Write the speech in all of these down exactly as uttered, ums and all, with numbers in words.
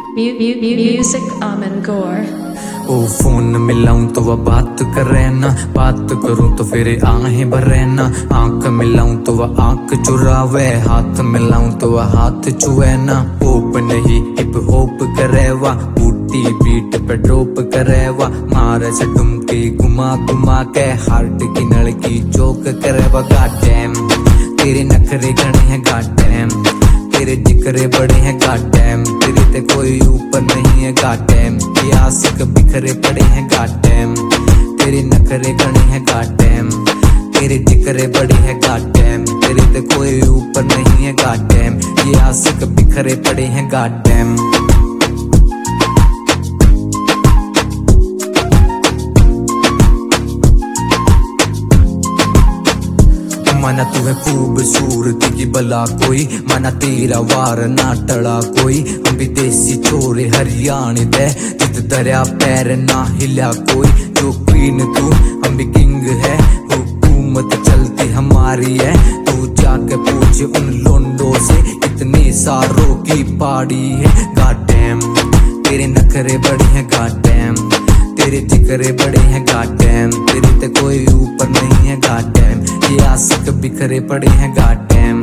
Music Amin Gore. ओ phone मिलाऊं तो वह बात करे ना, बात करूं तो फिर आहें भरे ना। आंख मिलाऊं तो वह आंख चुरावे, हाथ मिलाऊं तो वह हाथ छुए ना। होप नहीं हिप होप करे वा, बूटी बीट पे ड्रॉप करे वा। मारे से डुमकी घुमा घुमा के हार्ट की नलकी चौक करे वा। गॉड डैम तेरे नखरे घने हैं, गॉड डैम तेरे जिक्रे बड़े हैं, गॉड डैम तेरे ते कोई ऊपर नहीं है, गॉड डैम ये आशिक बिखरे पड़े हैं, गॉड डैम तेरे नखरे घने हैं, गॉड डैम तेरे जिक्रे बड़े हैं, गॉड डैम तेरे ते कोई ऊपर नहीं है, गॉड डैम ये आशिक बिखरे पड़े हैं, गॉड डैम। माना तू है खूबसूरती की बला कोई, माना तेरा वार ना टड़ा कोई। हम भी देसी छोरे हरियाणे दे, जित दरिया पैर ना हिला कोई। जो क्वीन तू हम भी किंग है, हुकूमत चलती हमारी है। तू जाके पूछ उन लोंडों से, इतने सारों की पाड़ी है। गॉड डैम तेरे नखरे बड़े हैं, गॉड डैम तेरे जिक्रे बड़े हैं, गॉड डैम तेरे ते कोई ऊपर नहीं है, गॉड डैम ये आशिक बिखरे पड़े हैं, गॉड डैम।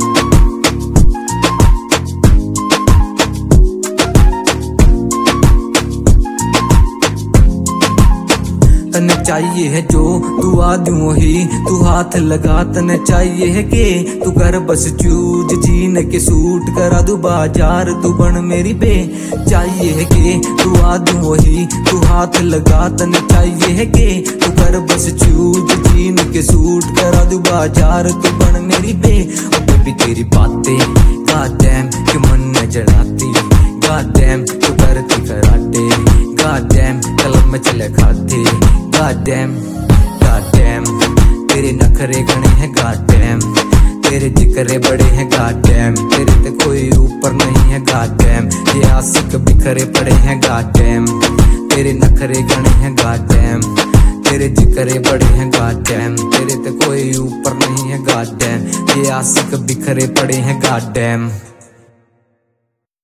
तने चाहिए है जो तू आ दूं ही, तू हाथ लगा तने चाहिए है के तू कर बस चूज जीने के सूट करा दू बाजार तू बन मेरी बे। चाहिए है के तू आ दूं ही, तू हाथ लगा तने चाहिए है के तू कर बस चूज जीने के सूट करा दू बाजार तू बन मेरी बे। ओ बेबी तेरी बातें गॉड डैम के मन न जड़ाती, गॉड डैम तू करती कराटे, गॉड डैम कलम में चले खाते। गॉड डैम गॉड डैम तेरे नखरे घने हैं, गॉड डैम तेरे जिक्रे बड़े हैं, गॉड डैम तेरे ते कोई ऊपर नहीं है, गॉड डैम ये आशिक बिखरे पड़े हैं, गॉड डैम तेरे नखरे घने हैं, गॉड डैम तेरे जिक्रे बड़े हैं, गॉड डैम तेरे ते कोई ऊपर नहीं है, गॉड डैम ये आशिक बिखरे पड़े हैं, गॉड डैम।